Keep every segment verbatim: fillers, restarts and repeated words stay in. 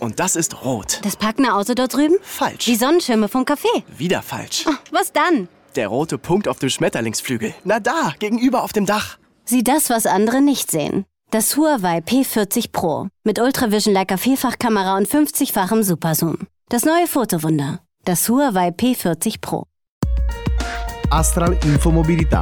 Und das ist rot. Das parkende Auto dort drüben? Falsch. Die Sonnenschirme vom Café? Wieder falsch. Oh, was dann? Der rote Punkt auf dem Schmetterlingsflügel. Na da, gegenüber auf dem Dach. Sieh das, was andere nicht sehen. Das Huawei P vierzig Pro. Mit Ultravision Leica Vielfachkamera und fünfzigfachem Superzoom. Das neue Fotowunder. Das Huawei P vierzig Pro. Astral Infomobilità.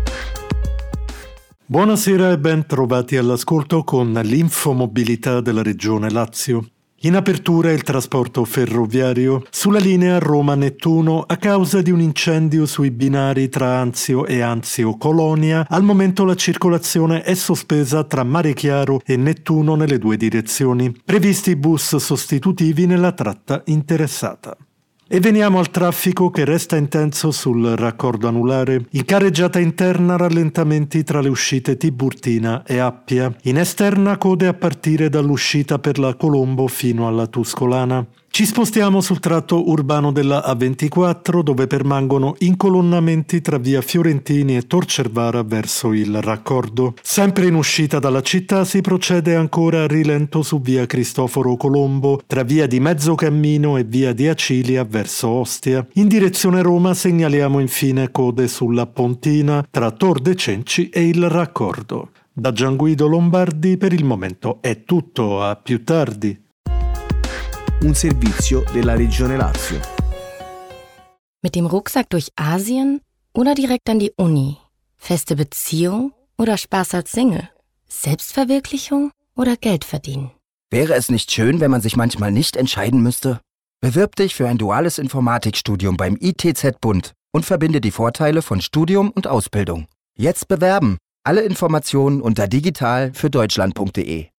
Buonasera e ben trovati all'ascolto con l'infomobilità della Regione Lazio. In apertura il trasporto ferroviario sulla linea Roma-Nettuno a causa di un incendio sui binari tra Anzio e Anzio-Colonia. Al momento la circolazione è sospesa tra Mare Chiaro e Nettuno nelle due direzioni. Previsti bus sostitutivi nella tratta interessata. E veniamo al traffico che resta intenso sul raccordo anulare. In carreggiata interna rallentamenti tra le uscite Tiburtina e Appia. In esterna code a partire dall'uscita per la Colombo fino alla Tuscolana. Ci spostiamo sul tratto urbano della A ventiquattro dove permangono incolonnamenti tra via Fiorentini e Tor Cervara verso il raccordo. Sempre in uscita dalla città si procede ancora a rilento su via Cristoforo Colombo tra via di Mezzocammino e via di Acilia verso Ostia. In direzione Roma segnaliamo infine code sulla Pontina tra Tor de Cenci e il raccordo. Da Gianguido Lombardi per il momento è tutto, a più tardi. Un servizio della Regione Lazio. Mit dem Rucksack durch Asien oder direkt an die Uni? Feste Beziehung oder Spaß als Single? Selbstverwirklichung oder Geld verdienen? Wäre es nicht schön, wenn man sich manchmal nicht entscheiden müsste? Bewirb dich für ein duales Informatikstudium beim I T Z-Bund und verbinde die Vorteile von Studium und Ausbildung. Jetzt bewerben! Alle Informationen unter digital für deutschland punkt de.